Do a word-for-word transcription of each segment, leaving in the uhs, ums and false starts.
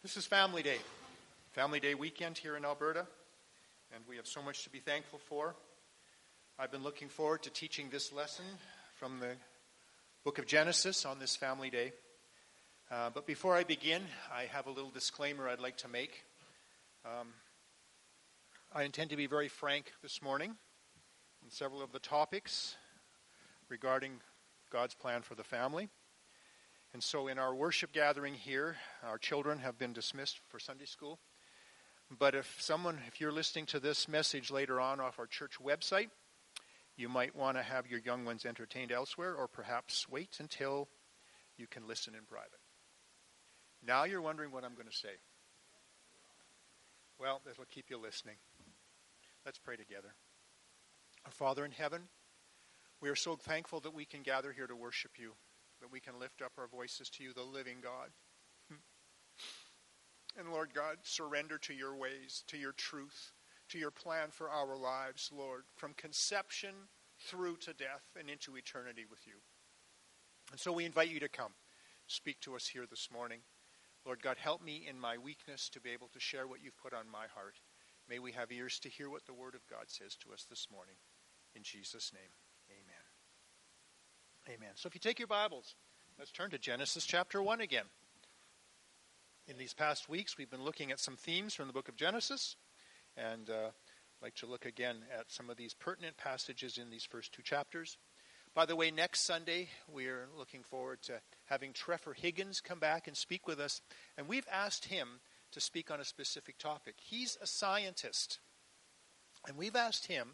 This is Family Day, Family Day weekend here in Alberta, and we have so much to be thankful for. I've been looking forward to teaching this lesson from the book of Genesis on this Family Day. Uh, but before I begin, I have a little disclaimer I'd like to make. Um, I intend to be very frank this morning on several of the topics regarding God's plan for the family. And so in our worship gathering here, our children have been dismissed for Sunday school. But if someone, if you're listening to this message later on off our church website, you might want to have your young ones entertained elsewhere, or perhaps wait until you can listen in private. Now you're wondering what I'm going to say. Well, this will keep you listening. Let's pray together. Our Father in heaven, we are so thankful that we can gather here to worship you, that we can lift up our voices to you, the living God. And Lord God, surrender to your ways, to your truth, to your plan for our lives, Lord, from conception through to death and into eternity with you. And so we invite you to come, speak to us here this morning. Lord God, help me in my weakness to be able to share what you've put on my heart. May we have ears to hear what the word of God says to us this morning. In Jesus' name, amen. Amen. So if you take your Bibles, let's turn to Genesis chapter one again. In these past weeks, we've been looking at some themes from the book of Genesis, and uh, I'd like to look again at some of these pertinent passages in these first two chapters. By the way, next Sunday, we're looking forward to having Trevor Higgins come back and speak with us, and we've asked him to speak on a specific topic. He's a scientist, and we've asked him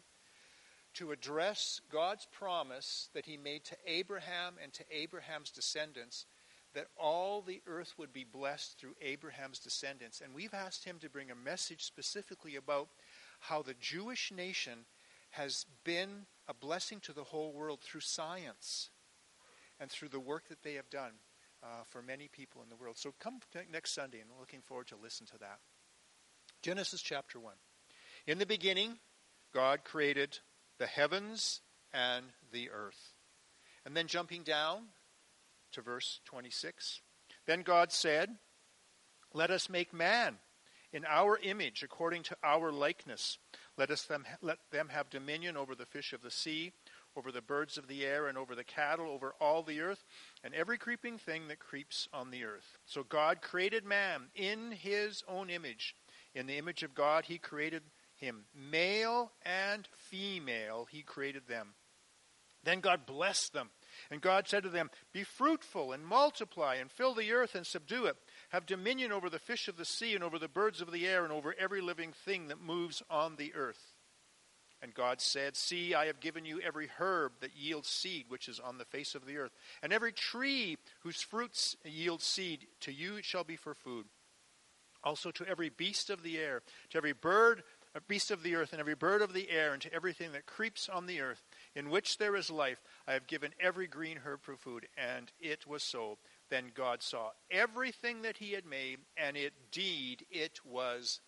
to address God's promise that he made to Abraham and to Abraham's descendants, that all the earth would be blessed through Abraham's descendants. And we've asked him to bring a message specifically about how the Jewish nation has been a blessing to the whole world through science and through the work that they have done uh, for many people in the world. So come next Sunday, and we're looking forward to listen to that. Genesis chapter one. In the beginning, God created the heavens and the earth. And then jumping down to verse twenty-six. Then God said, "Let us make man in our image, according to our likeness. Let us them, let them have dominion over the fish of the sea, over the birds of the air, and over the cattle, over all the earth, and every creeping thing that creeps on the earth." So God created man in his own image. In the image of God he created him. Male and female he created them. Then God blessed them. And God said to them, "Be fruitful and multiply and fill the earth and subdue it. Have dominion over the fish of the sea and over the birds of the air and over every living thing that moves on the earth." And God said, "See, I have given you every herb that yields seed, which is on the face of the earth, and every tree whose fruits yield seed. To you it shall be for food. Also to every beast of the air, to every bird, a beast of the earth, and every bird of the air, and to everything that creeps on the earth, in which there is life, I have given every green herb for food." And it was so. Then God saw everything that he had made, and indeed it was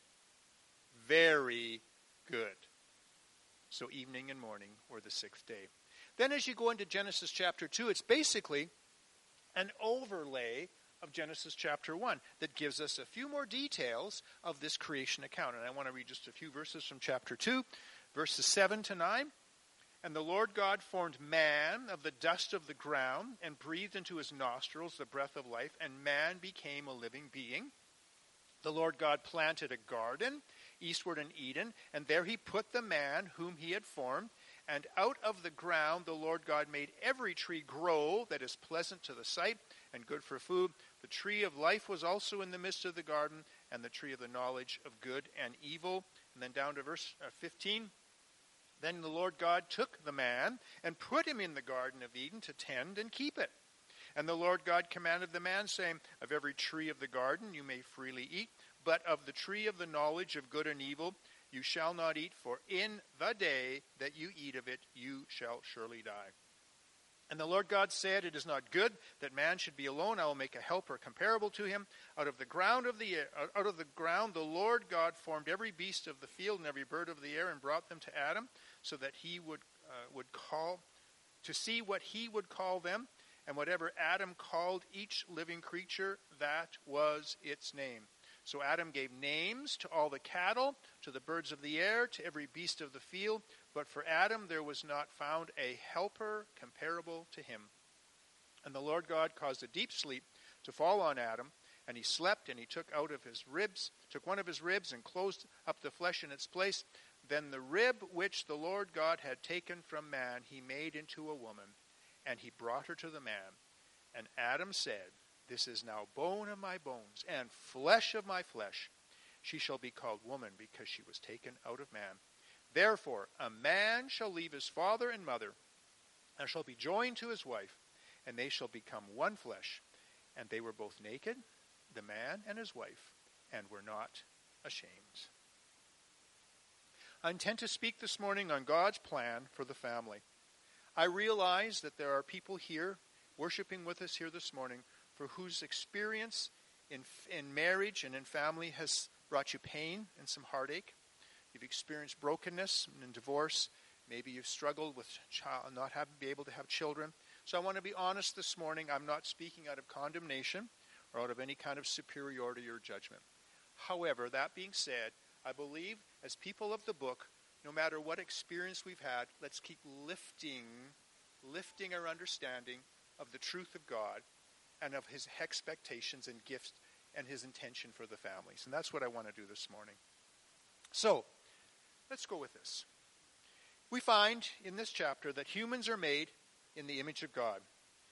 very good. So evening and morning were the sixth day. Then as you go into Genesis chapter two, it's basically an overlay of Genesis chapter one that gives us a few more details of this creation account. And I want to read just a few verses from chapter two, verses seven to nine. "And the Lord God formed man of the dust of the ground and breathed into his nostrils the breath of life, and man became a living being. The Lord God planted a garden eastward in Eden, and there he put the man whom he had formed. And out of the ground the Lord God made every tree grow that is pleasant to the sight and good for food. The tree of life was also in the midst of the garden, and the tree of the knowledge of good and evil." And then down to verse fifteen. "Then the Lord God took the man and put him in the garden of Eden to tend and keep it. And the Lord God commanded the man, saying, Of every tree of the garden you may freely eat, but of the tree of the knowledge of good and evil you shall not eat, for in the day that you eat of it you shall surely die. And the Lord God said, It is not good that man should be alone. I will make a helper comparable to him. Out of the ground of the air, out of the ground the Lord God formed every beast of the field and every bird of the air, and brought them to Adam, so that he would uh, would call to see what he would call them. And whatever Adam called each living creature, that was its name. So Adam gave names to all the cattle, to the birds of the air, to every beast of the field. But for Adam there was not found a helper comparable to him. And the Lord God caused a deep sleep to fall on Adam, and he slept, and he took out of his ribs, took one of his ribs and closed up the flesh in its place. Then the rib which the Lord God had taken from man he made into a woman, and he brought her to the man. And Adam said, This is now bone of my bones, and flesh of my flesh. She shall be called woman, because she was taken out of man. Therefore a man shall leave his father and mother, and shall be joined to his wife, and they shall become one flesh. And they were both naked, the man and his wife, and were not ashamed. I intend to speak this morning on God's plan for the family. I realize that there are people here worshiping with us here this morning for whose experience in in marriage and in family has brought you pain and some heartache. You've experienced brokenness and divorce. Maybe you've struggled with child, not having be able to have children. So I want to be honest this morning. I'm not speaking out of condemnation or out of any kind of superiority or judgment. However, that being said, I believe as people of the book, no matter what experience we've had, let's keep lifting, lifting our understanding of the truth of God and of his expectations and gifts and his intention for the families. And that's what I want to do this morning. So, let's go with this. We find in this chapter that humans are made in the image of God.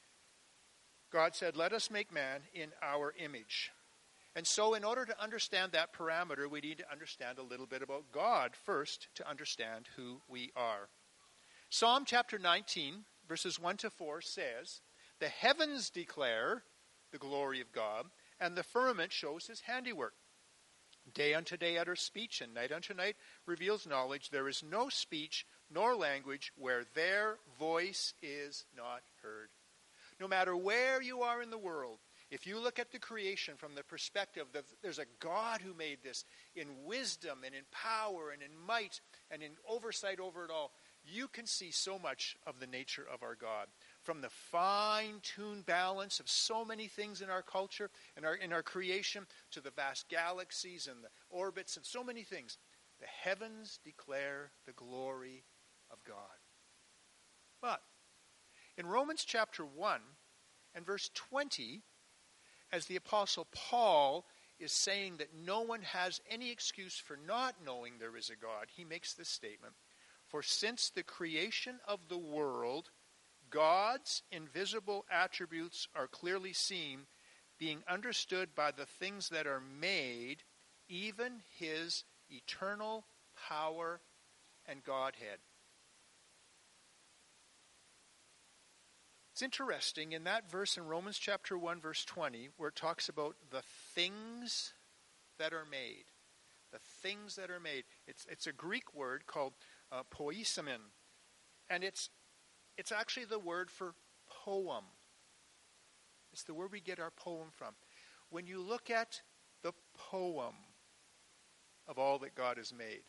God said, let us make man in our image. And so in order to understand that parameter, we need to understand a little bit about God first to understand who we are. Psalm chapter nineteen, verses one to four says, the heavens declare the glory of God, and the firmament shows his handiwork. Day unto day utters speech, and night unto night reveals knowledge. There is no speech nor language where their voice is not heard. No matter where you are in the world, if you look at the creation from the perspective that there's a God who made this in wisdom and in power and in might and in oversight over it all, you can see so much of the nature of our God. From the fine-tuned balance of so many things in our culture and our, in our creation to the vast galaxies and the orbits and so many things, the heavens declare the glory of God. But in Romans chapter one and verse twenty, as the Apostle Paul is saying that no one has any excuse for not knowing there is a God, he makes this statement, for since the creation of the world, God's invisible attributes are clearly seen, being understood by the things that are made, even his eternal power and Godhead. It's interesting in that verse in Romans chapter one, verse twenty, where it talks about the things that are made. The things that are made. It's, it's a Greek word called uh, poisemon. And it's It's actually the word for poem. It's the word we get our poem from. When you look at the poem of all that God has made.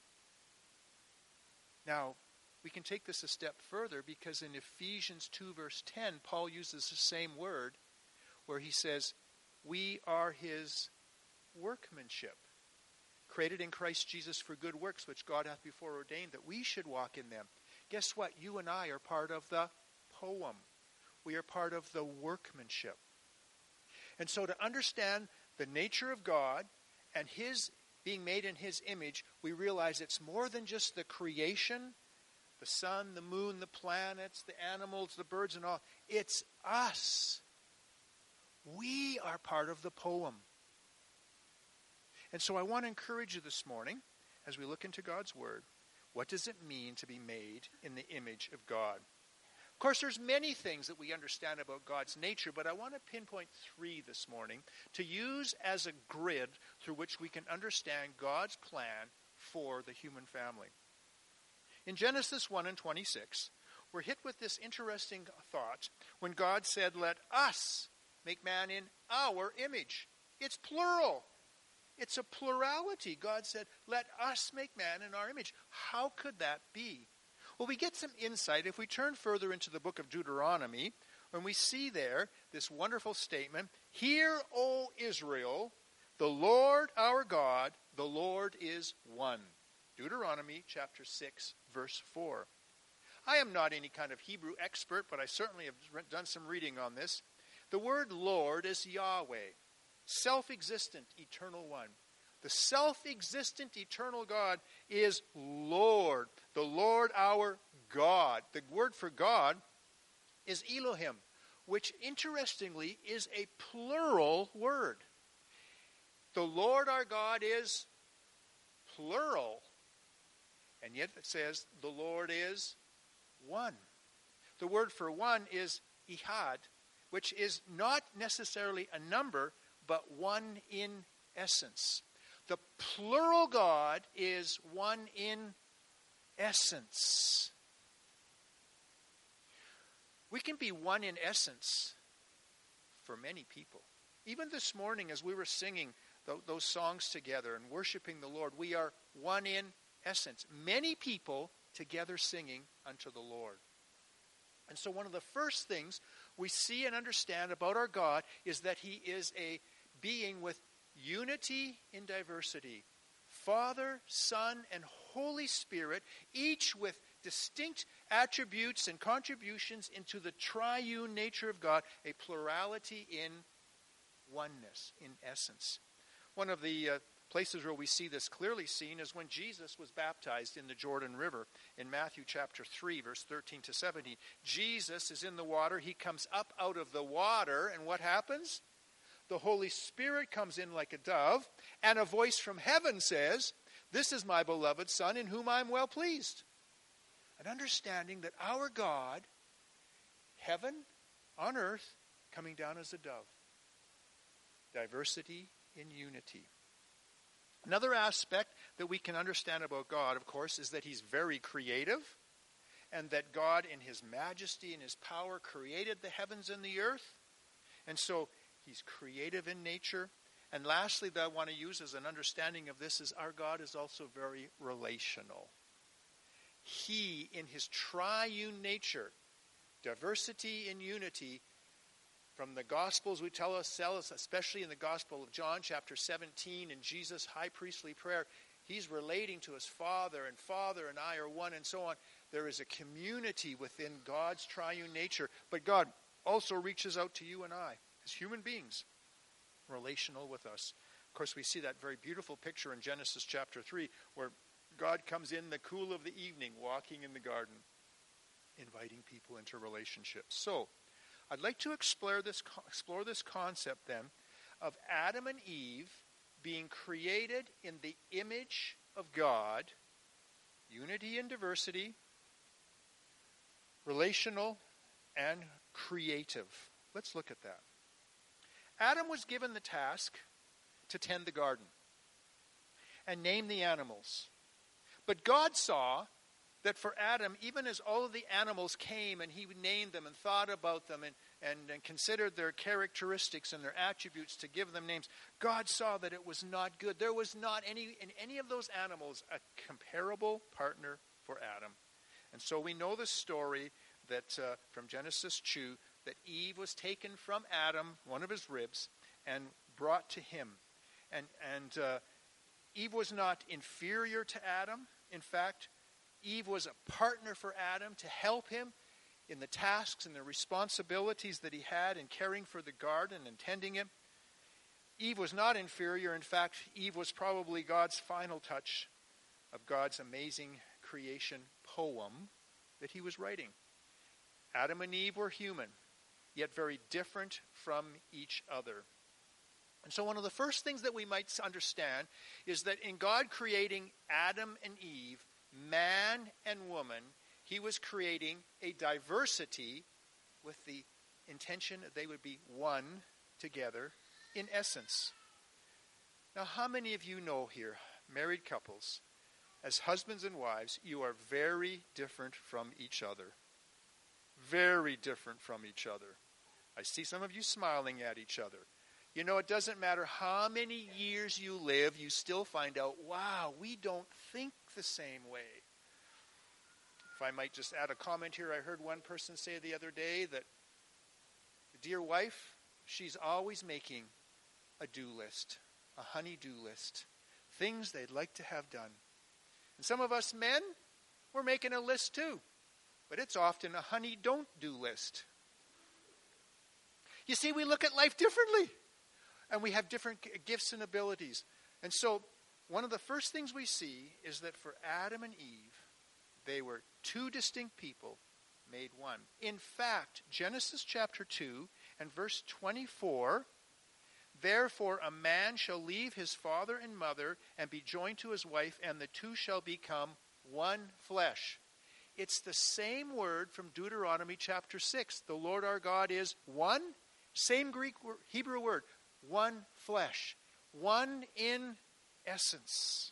Now, we can take this a step further because in Ephesians two verse ten, Paul uses the same word where he says, we are his workmanship, created in Christ Jesus for good works, which God hath before ordained that we should walk in them. Guess what? You and I are part of the poem. We are part of the workmanship. And so to understand the nature of God and his being made in his image, we realize it's more than just the creation, the sun, the moon, the planets, the animals, the birds and all. It's us. We are part of the poem. And so I want to encourage you this morning, as we look into God's Word, what does it mean to be made in the image of God? Of course, there's many things that we understand about God's nature, but I want to pinpoint three this morning to use as a grid through which we can understand God's plan for the human family. In Genesis one and twenty-six, we're hit with this interesting thought when God said, let us make man in our image. It's plural. It's a plurality. God said, let us make man in our image. How could that be? Well, we get some insight if we turn further into the book of Deuteronomy, when we see there this wonderful statement, hear, O Israel, The Lord our God, the Lord is one. Deuteronomy chapter six, verse four. I am not any kind of Hebrew expert, but I certainly have done some reading on this. The word Lord is Yahweh, self-existent, eternal one. The self-existent, eternal God is Lord, the Lord our God. The word for God is Elohim, which interestingly is a plural word. The Lord our God is plural, and yet it says the Lord is one. The word for one is Ihad, which is not necessarily a number, but one in essence. The plural God is one in essence. We can be one in essence for many people. Even this morning as we were singing th- those songs together and worshiping the Lord, we are one in essence. Many people together singing unto the Lord. And so one of the first things we see and understand about our God is that he is a being with unity in diversity. Father, Son, and Holy Spirit, each with distinct attributes and contributions into the triune nature of God, a plurality in oneness, in essence. One of the uh, places where we see this clearly seen is when Jesus was baptized in the Jordan River in Matthew chapter three, verse thirteen to seventeen. Jesus is in the water. He comes up out of the water, and what happens? The Holy Spirit comes in like a dove, and a voice from heaven says, "This is my beloved Son, in whom I am well pleased." An understanding that our God, heaven on earth, coming down as a dove. Diversity in unity. Another aspect that we can understand about God, of course, is that he's very creative, and that God in his majesty and his power created the heavens and the earth. And so he's creative in nature. And lastly, that I want to use as an understanding of this is our God is also very relational. He, in his triune nature, diversity in unity, from the Gospels we tell us, especially in the Gospel of John, chapter seventeen, in Jesus' high priestly prayer, he's relating to his Father, and Father and I are one, and so on. There is a community within God's triune nature, but God also reaches out to you and I, as human beings, relational with us. Of course, we see that very beautiful picture in Genesis chapter three, where God comes in the cool of the evening, walking in the garden, inviting people into relationships. So, I'd like to explore this, explore this concept then of Adam and Eve being created in the image of God, unity and diversity, relational and creative. Let's look at that. Adam was given the task to tend the garden and name the animals. But God saw that for Adam, even as all of the animals came and he named them and thought about them and, and, and considered their characteristics and their attributes to give them names, God saw that it was not good. There was not any in any of those animals a comparable partner for Adam. And so we know the story that uh, from Genesis two, that Eve was taken from Adam, one of his ribs, and brought to him. And, and uh, Eve was not inferior to Adam. In fact, Eve was a partner for Adam to help him in the tasks and the responsibilities that he had in caring for the garden and tending it. Eve was not inferior. In fact, Eve was probably God's final touch of God's amazing creation poem that he was writing. Adam and Eve were human, yet very different from each other. And so one of the first things that we might understand is that in God creating Adam and Eve, man and woman, he was creating a diversity with the intention that they would be one together in essence. Now, how many of you know here, married couples, as husbands and wives, you are very different from each other. Very different from each other. I see some of you smiling at each other. You know, it doesn't matter how many years you live, you still find out, wow, we don't think the same way. If I might just add a comment here, I heard one person say the other day that the dear wife, she's always making a do list. a honey-do list. Things they'd like to have done. And some of us men, we're making a list too. But it's often a honey-don't-do list. You see, we look at life differently. And we have different gifts and abilities. And so, one of the first things we see is that for Adam and Eve, they were two distinct people made one. In fact, Genesis chapter two and verse twenty-four, therefore a man shall leave his father and mother and be joined to his wife, and the two shall become one flesh. It's the same word from Deuteronomy chapter six. The Lord our God is one, same Greek Hebrew word, one flesh, one in essence.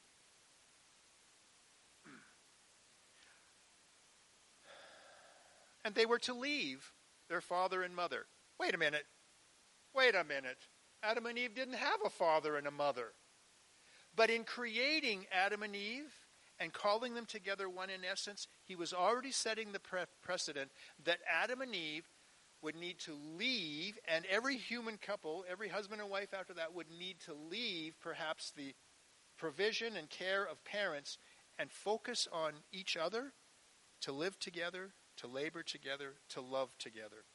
And they were to leave their father and mother. Wait a minute. Wait a minute. Adam and Eve didn't have a father and a mother. But in creating Adam and Eve and calling them together one in essence, he was already setting the pre- precedent that Adam and Eve would need to leave, and every human couple, every husband and wife after that would need to leave perhaps the provision and care of parents and focus on each other, to live together, to labor together, to love together.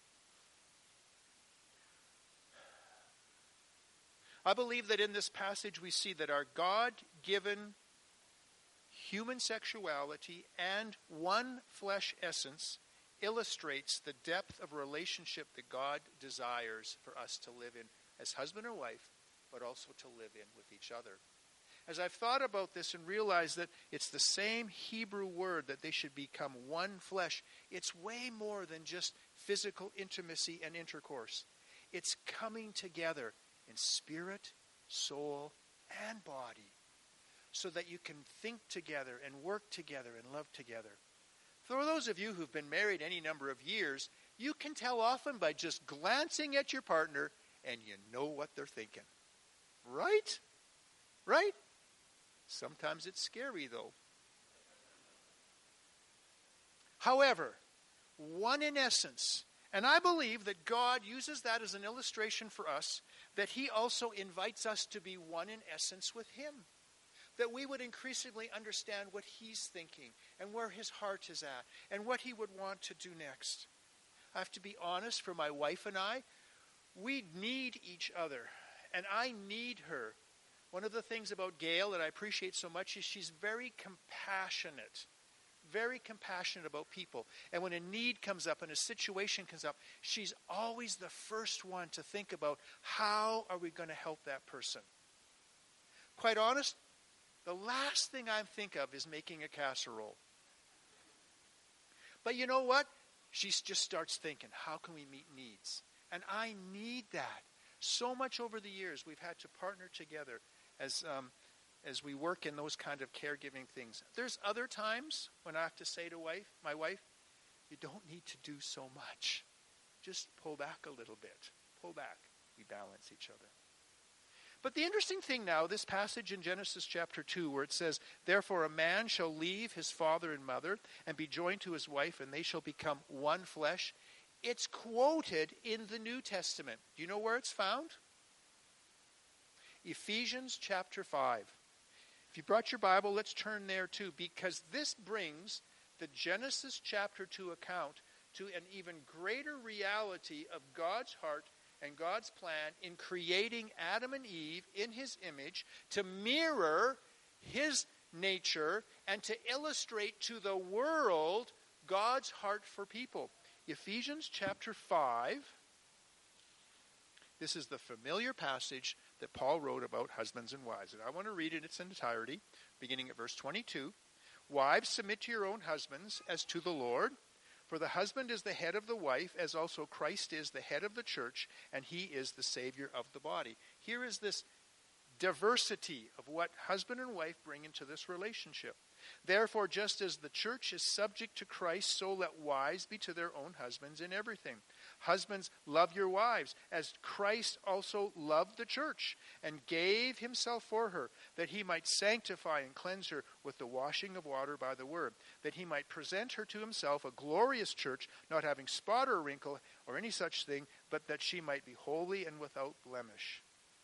I believe that in this passage we see that our God-given human sexuality and one flesh essence illustrates the depth of relationship that God desires for us to live in as husband or wife, but also to live in with each other. As I've thought about this and realized that it's the same Hebrew word that they should become one flesh, it's way more than just physical intimacy and intercourse. It's coming together in spirit, soul, and body so that you can think together and work together and love together. For those of you who've been married any number of years, you can tell often by just glancing at your partner and you know what they're thinking. Right? Right? Sometimes it's scary though. However, one in essence, and I believe that God uses that as an illustration for us, that he also invites us to be one in essence with him. That we would increasingly understand what he's thinking and where his heart is at and what he would want to do next. I have to be honest, for my wife and I, we need each other, and I need her. One of the things about Gail that I appreciate so much is she's very compassionate, very compassionate about people. And when a need comes up and a situation comes up, she's always the first one to think about how are we going to help that person. Quite honest, the last thing I think of is making a casserole. But you know what? She just starts thinking, how can we meet needs? And I need that. So much over the years we've had to partner together as um, as we work in those kind of caregiving things. There's other times when I have to say to wife, my wife, you don't need to do so much. Just pull back a little bit. Pull back. We balance each other. But the interesting thing now, this passage in Genesis chapter two, where it says, therefore a man shall leave his father and mother and be joined to his wife, and they shall become one flesh. It's quoted in the New Testament. Do you know where it's found? Ephesians chapter five. If you brought your Bible, let's turn there too, because this brings the Genesis chapter two account to an even greater reality of God's heart and God's plan in creating Adam and Eve in his image to mirror his nature and to illustrate to the world God's heart for people. Ephesians chapter five. This is the familiar passage that Paul wrote about husbands and wives. And I want to read it in its entirety, beginning at verse twenty-two. Wives, submit to your own husbands as to the Lord. For the husband is the head of the wife, as also Christ is the head of the church, and he is the Savior of the body. Here is this diversity of what husband and wife bring into this relationship. Therefore, just as the church is subject to Christ, so let wives be to their own husbands in everything. Husbands, love your wives, as Christ also loved the church and gave himself for her, that he might sanctify and cleanse her with the washing of water by the word, that he might present her to himself a glorious church, not having spot or wrinkle or any such thing, but that she might be holy and without blemish.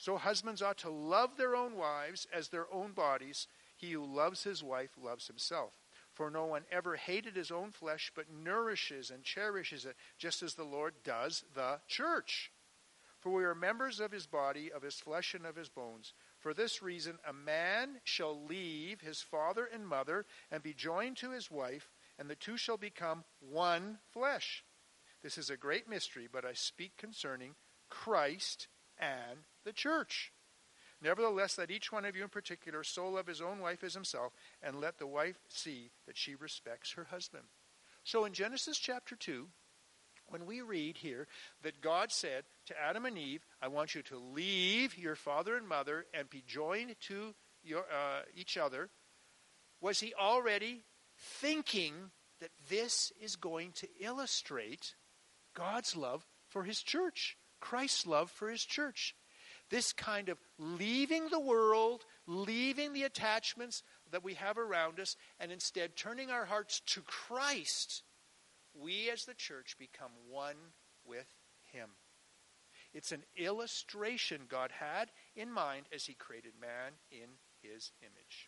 So husbands ought to love their own wives as their own bodies. He who loves his wife loves himself. For no one ever hated his own flesh, but nourishes and cherishes it, just as the Lord does the church. For we are members of his body, of his flesh, and of his bones. For this reason, a man shall leave his father and mother, and be joined to his wife, and the two shall become one flesh. This is a great mystery, but I speak concerning Christ and the church. Nevertheless, let each one of you in particular so love his own wife as himself, and let the wife see that she respects her husband. So in Genesis chapter two, when we read here that God said to Adam and Eve, I want you to leave your father and mother and be joined to your, uh, each other, was he already thinking that this is going to illustrate God's love for his church, Christ's love for his church? This kind of leaving the world, leaving the attachments that we have around us, and instead turning our hearts to Christ, we as the church become one with him. It's an illustration God had in mind as he created man in his image.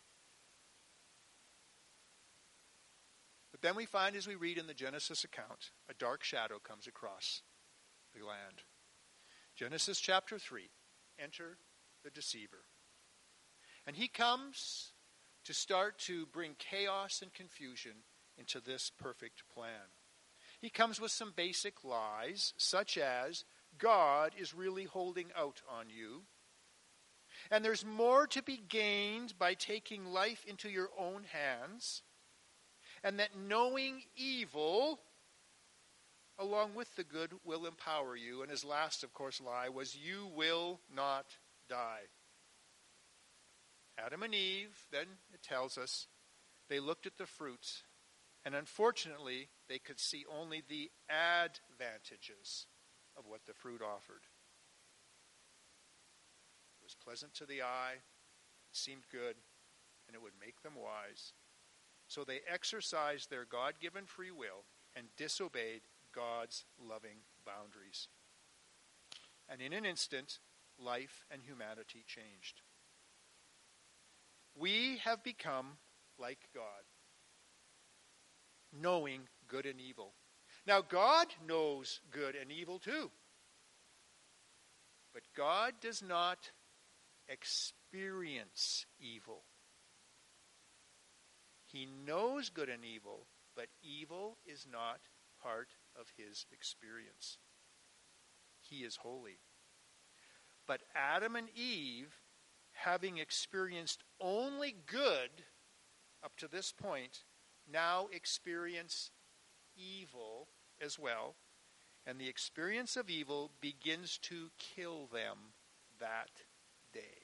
But then we find, as we read in the Genesis account, a dark shadow comes across the land. Genesis chapter three, enter the deceiver. And he comes to start to bring chaos and confusion into this perfect plan. He comes with some basic lies, such as God is really holding out on you, and there's more to be gained by taking life into your own hands, and that knowing evil along with the good will empower you. And his last, of course, lie was, you will not die. Adam and Eve, then it tells us, they looked at the fruits, and unfortunately, they could see only the advantages of what the fruit offered. It was pleasant to the eye, it seemed good, and it would make them wise. So they exercised their God-given free will and disobeyed God's loving boundaries. And in an instant, life and humanity changed. We have become like God, knowing good and evil. Now, God knows good and evil too. But God does not experience evil. He knows good and evil, but evil is not part of his experience. He is holy. But Adam and Eve, having experienced only good up to this point, now experience evil as well. And the experience of evil begins to kill them that day.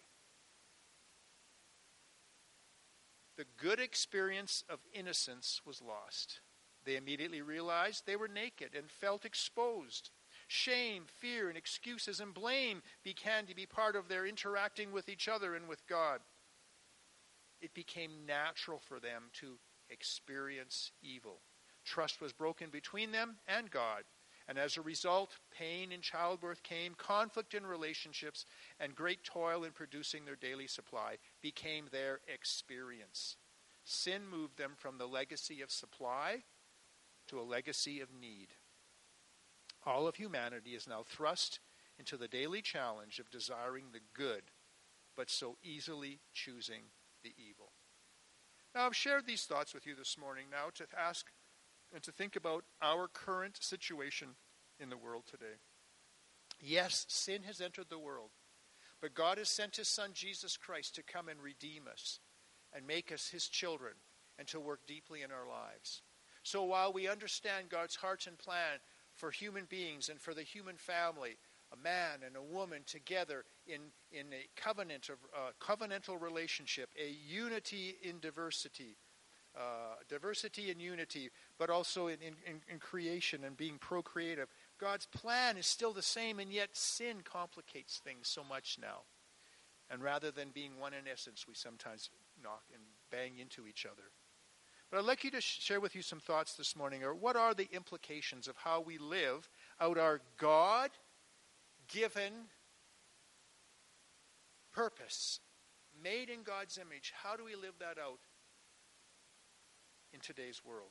The good experience of innocence was lost. They immediately realized they were naked and felt exposed. Shame, fear, and excuses and blame began to be part of their interacting with each other and with God. It became natural for them to experience evil. Trust was broken between them and God. And as a result, pain in childbirth came, conflict in relationships, and great toil in producing their daily supply became their experience. Sin moved them from the legacy of supply to a legacy of need. All of humanity is now thrust into the daily challenge of desiring the good, but so easily choosing the evil. Now, I've shared these thoughts with you this morning now to ask and to think about our current situation in the world today. Yes, sin has entered the world, but God has sent his Son, Jesus Christ, to come and redeem us and make us his children and to work deeply in our lives. So while we understand God's heart and plan for human beings and for the human family, a man and a woman together in, in a covenant of uh, covenantal relationship, a unity in diversity, uh, diversity in unity, but also in, in, in creation and being procreative. God's plan is still the same, and yet sin complicates things so much now. And rather than being one in essence, we sometimes knock and bang into each other. But I'd like you to sh- share with you some thoughts this morning, or what are the implications of how we live out our God-given purpose, made in God's image. How do we live that out in today's world?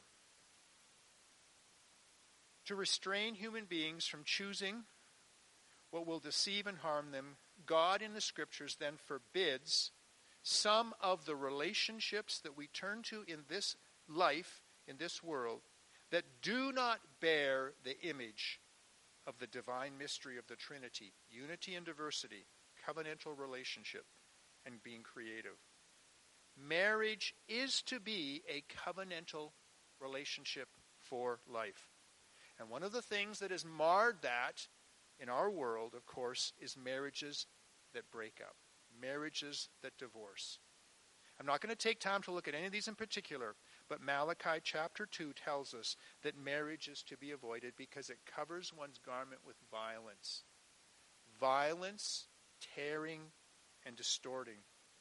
To restrain human beings from choosing what will deceive and harm them, God in the Scriptures then forbids some of the relationships that we turn to in this life, in this world, that do not bear the image of the divine mystery of the Trinity, unity and diversity, covenantal relationship, and being creative. Marriage is to be a covenantal relationship for life. And one of the things that has marred that in our world, of course, is marriages that break up, marriages that divorce. I'm not going to take time to look at any of these in particular, but Malachi chapter two tells us that marriage is to be avoided because it covers one's garment with violence. Violence, tearing, and distorting.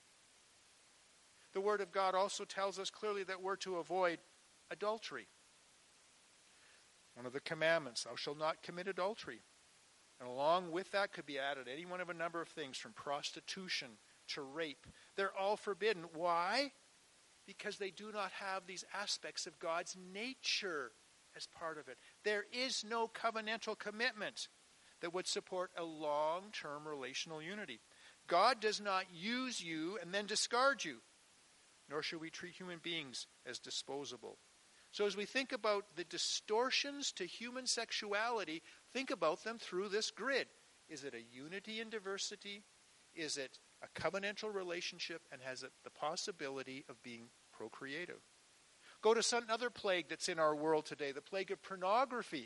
The Word of God also tells us clearly that we're to avoid adultery. One of the commandments, thou shalt not commit adultery. And along with that could be added any one of a number of things, from prostitution to rape. They're all forbidden. Why? Because they do not have these aspects of God's nature as part of it. There is no covenantal commitment that would support a long-term relational unity. God does not use you and then discard you, nor should we treat human beings as disposable. So as we think about the distortions to human sexuality, think about them through this grid. Is it a unity in diversity? Is it a covenantal relationship? And has it the possibility of being procreative? Go to some other plague that's in our world today, the plague of pornography.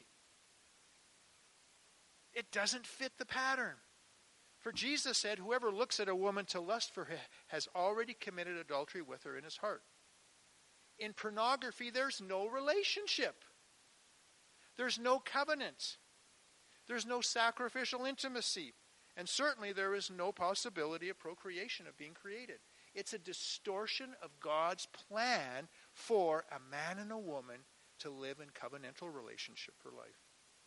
It doesn't fit the pattern. For Jesus said, whoever looks at a woman to lust for her has already committed adultery with her in his heart. In pornography, there's no relationship. There's no covenant. There's no sacrificial intimacy. And certainly there is no possibility of procreation, of being created. It's a distortion of God's plan for a man and a woman to live in covenantal relationship for life.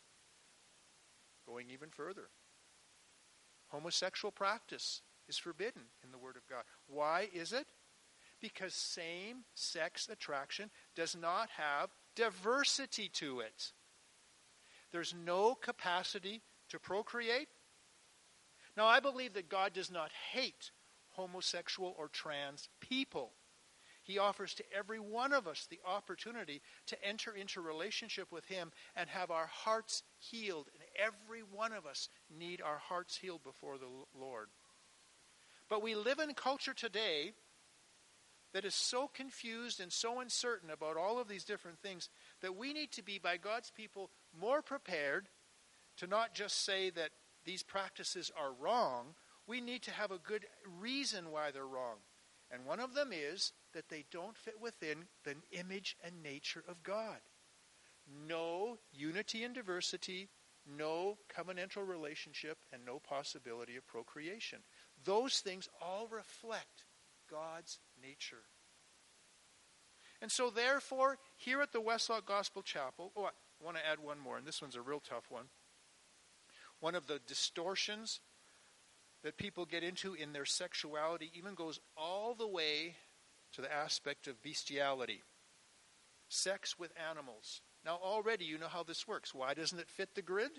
Going even further, homosexual practice is forbidden in the Word of God. Why is it? Because same-sex attraction does not have diversity to it. There's no capacity to procreate. Now, I believe that God does not hate homosexual or trans people. He offers to every one of us the opportunity to enter into relationship with Him and have our hearts healed. And every one of us need our hearts healed before the Lord. But we live in a culture today that is so confused and so uncertain about all of these different things that we need to be, by God's people, more prepared to not just say that these practices are wrong. We need to have a good reason why they're wrong. And one of them is that they don't fit within the image and nature of God. No unity and diversity, no covenantal relationship, and no possibility of procreation. Those things all reflect God's nature. And so therefore, here at the Westlock Gospel Chapel, oh, I want to add one more, and this one's a real tough one. One of the distortions that people get into in their sexuality even goes all the way to the aspect of bestiality. Sex with animals. Now already you know how this works. Why doesn't it fit the grid?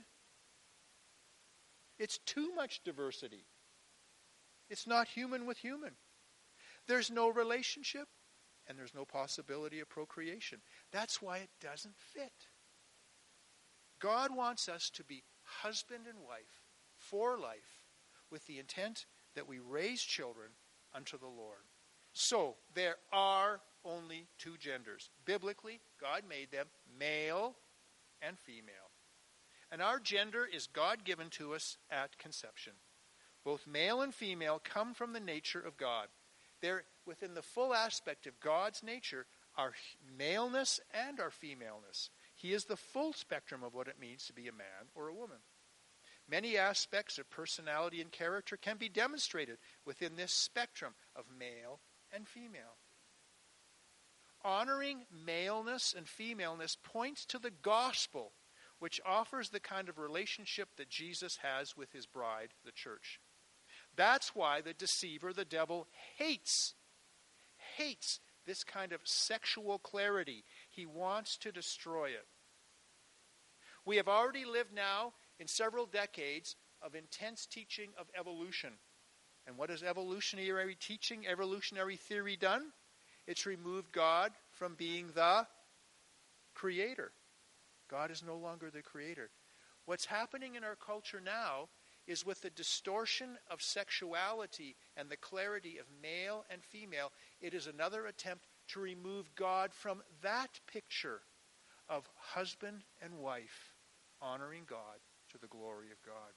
It's too much diversity. It's not human with human. There's no relationship, and there's no possibility of procreation. That's why it doesn't fit. God wants us to be husband and wife for life, with the intent that we raise children unto the Lord. So, there are only two genders. Biblically, God made them male and female. And our gender is God-given to us at conception. Both male and female come from the nature of God. They're within the full aspect of God's nature, our maleness and our femaleness. He is the full spectrum of what it means to be a man or a woman. Many aspects of personality and character can be demonstrated within this spectrum of male and female. Honoring maleness and femaleness points to the gospel, which offers the kind of relationship that Jesus has with his bride, the church. That's why the deceiver, the devil, hates, hates this kind of sexual clarity. He wants to destroy it. We have already lived now in several decades of intense teaching of evolution. And what has evolutionary teaching, evolutionary theory done? It's removed God from being the creator. God is no longer the creator. What's happening in our culture now is with the distortion of sexuality and the clarity of male and female, it is another attempt to remove God from that picture of husband and wife honoring God to the glory of God.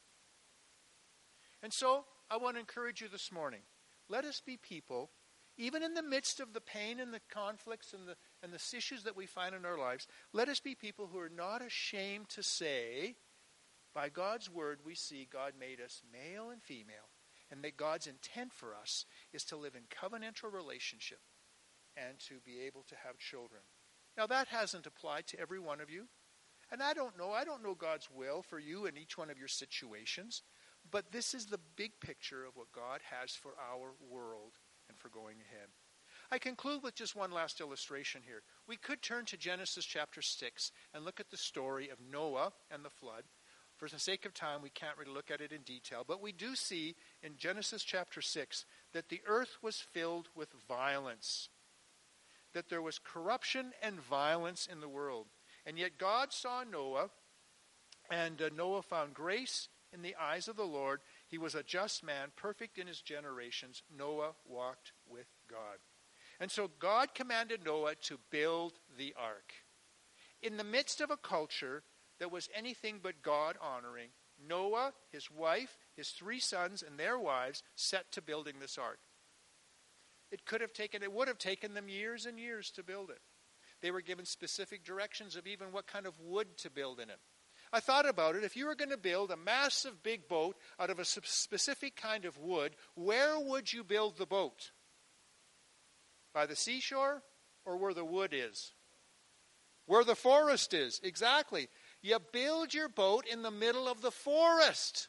And so, I want to encourage you this morning. Let us be people, even in the midst of the pain and the conflicts and the, and the issues that we find in our lives, let us be people who are not ashamed to say, by God's word, we see God made us male and female, and that God's intent for us is to live in covenantal relationship and to be able to have children. Now, that hasn't applied to every one of you, and I don't know. I don't know God's will for you in each one of your situations, but this is the big picture of what God has for our world and for going ahead. I conclude with just one last illustration here. We could turn to Genesis chapter six and look at the story of Noah and the flood. For the sake of time, we can't really look at it in detail, but we do see in Genesis chapter six that the earth was filled with violence, that there was corruption and violence in the world. And yet God saw Noah, and uh, Noah found grace in the eyes of the Lord. He was a just man, perfect in his generations. Noah walked with God. And so God commanded Noah to build the ark. In the midst of a culture that was anything but God-honoring, Noah, his wife, his three sons, and their wives set to building this ark. It could have taken, it would have taken them years and years to build it. They were given specific directions of even what kind of wood to build in it. I thought about it. If you were going to build a massive big boat out of a specific kind of wood, where would you build the boat? By the seashore or where the wood is? Where the forest is. Exactly. You build your boat in the middle of the forest.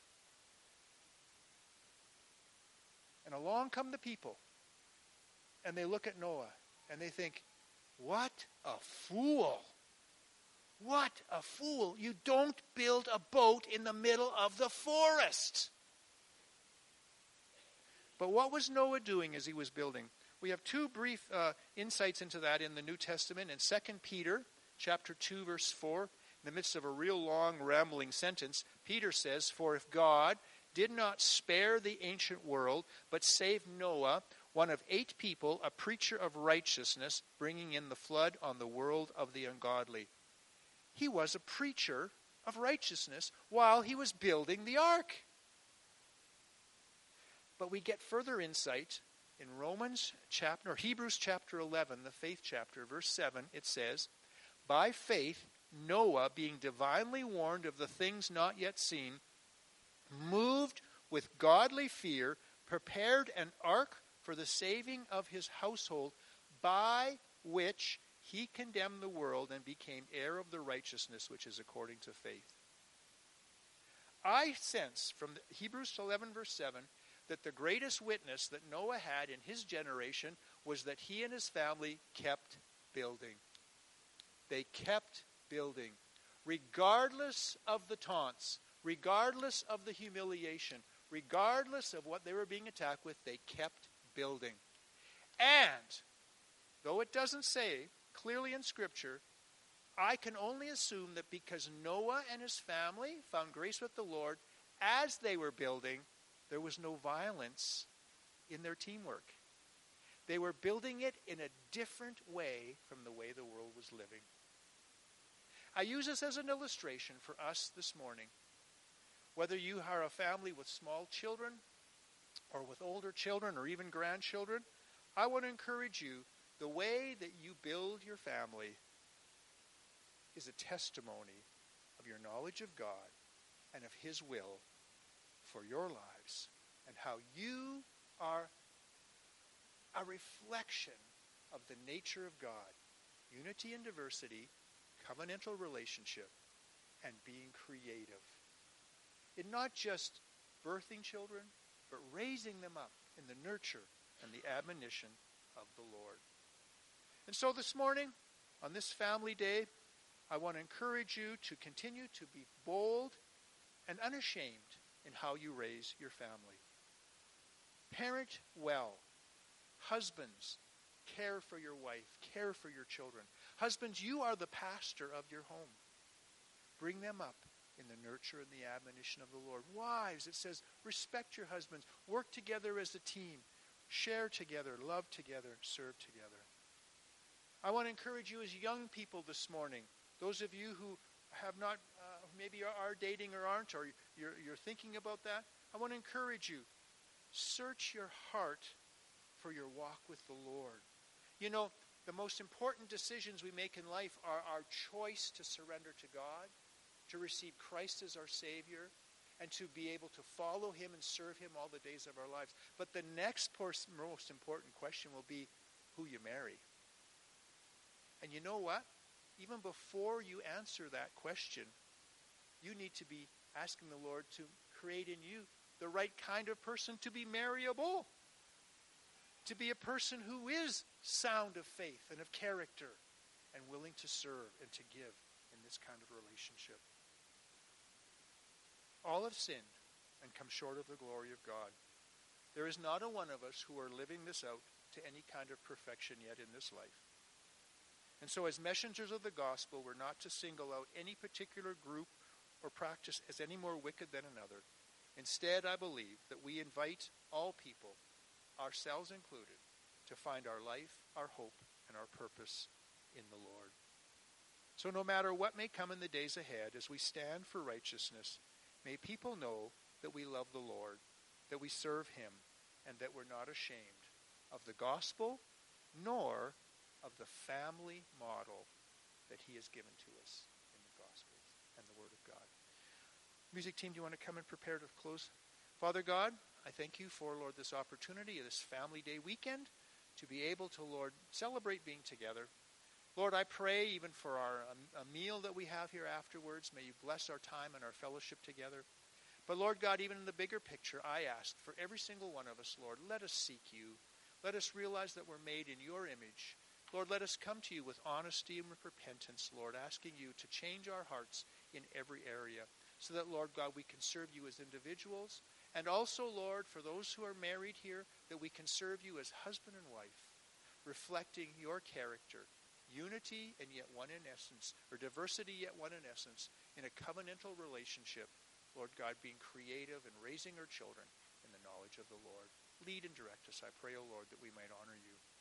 And along come the people. And they look at Noah and they think, what a fool. What a fool. You don't build a boat in the middle of the forest. But what was Noah doing as he was building? We have two brief uh, insights into that in the New Testament. In Second Peter chapter two, verse four, in the midst of a real long, rambling sentence, Peter says, "For if God did not spare the ancient world, but saved Noah, one of eight people, a preacher of righteousness, bringing in the flood on the world of the ungodly." He was a preacher of righteousness while he was building the ark. But we get further insight in Romans chapter, or Hebrews chapter eleven, the faith chapter, verse seven. It says, "By faith, Noah, being divinely warned of the things not yet seen, moved with godly fear, prepared an ark for the saving of his household, by which he condemned the world and became heir of the righteousness which is according to faith." I sense from Hebrews eleven, verse seven, that the greatest witness that Noah had in his generation was that he and his family kept building. They kept building. Regardless of the taunts, regardless of the humiliation, regardless of what they were being attacked with, they kept building. And, though it doesn't say clearly in Scripture, I can only assume that because Noah and his family found grace with the Lord, as they were building, there was no violence in their teamwork. They were building it in a different way from the way the world was living. I use this as an illustration for us this morning. Whether you are a family with small children or with older children or even grandchildren, I want to encourage you, the way that you build your family is a testimony of your knowledge of God and of His will for your lives, and how you are a reflection of the nature of God. Unity and diversity, covenantal relationship, and being creative. In not just birthing children but raising them up in the nurture and the admonition of the Lord. And so this morning, on this family day, I want to encourage you to continue to be bold and unashamed in how you raise your family. Parent well. Husbands, care for your wife, care for your children. Husbands, you are the pastor of your home. Bring them up in the nurture and the admonition of the Lord. Wives, it says, respect your husbands. Work together as a team. Share together, love together, serve together. I want to encourage you as young people this morning, those of you who have not, uh, maybe are dating or aren't, or you're, you're thinking about that, I want to encourage you, search your heart for your walk with the Lord. You know, the most important decisions we make in life are our choice to surrender to God, to receive Christ as our Savior, and to be able to follow Him and serve Him all the days of our lives. But the next most important question will be who you marry. And you know what? Even before you answer that question, you need to be asking the Lord to create in you the right kind of person to be marriable. To be a person who is sound of faith and of character and willing to serve and to give in this kind of relationship. All have sinned and come short of the glory of God. There is not a one of us who are living this out to any kind of perfection yet in this life. And so as messengers of the gospel, we're not to single out any particular group or practice as any more wicked than another. Instead, I believe that we invite all people, ourselves included, to find our life, our hope, and our purpose in the Lord. So no matter what may come in the days ahead, as we stand for righteousness, may people know that we love the Lord, that we serve Him, and that we're not ashamed of the gospel, nor of the family model that He has given to us in the Gospels and the Word of God. Music team, do you want to come and prepare to close? Father God, I thank you for, Lord, this opportunity, this Family Day weekend, to be able to, Lord, celebrate being together. Lord, I pray even for our a, a meal that we have here afterwards. May you bless our time and our fellowship together. But Lord God, even in the bigger picture, I ask for every single one of us, Lord, let us seek you. Let us realize that we're made in your image. Lord, let us come to you with honesty and with repentance, Lord, asking you to change our hearts in every area so that, Lord God, we can serve you as individuals. And also, Lord, for those who are married here, that we can serve you as husband and wife, reflecting your character, unity and yet one in essence, or diversity yet one in essence, in a covenantal relationship, Lord God, being creative and raising our children in the knowledge of the Lord. Lead and direct us, I pray, O Lord, that we might honor you.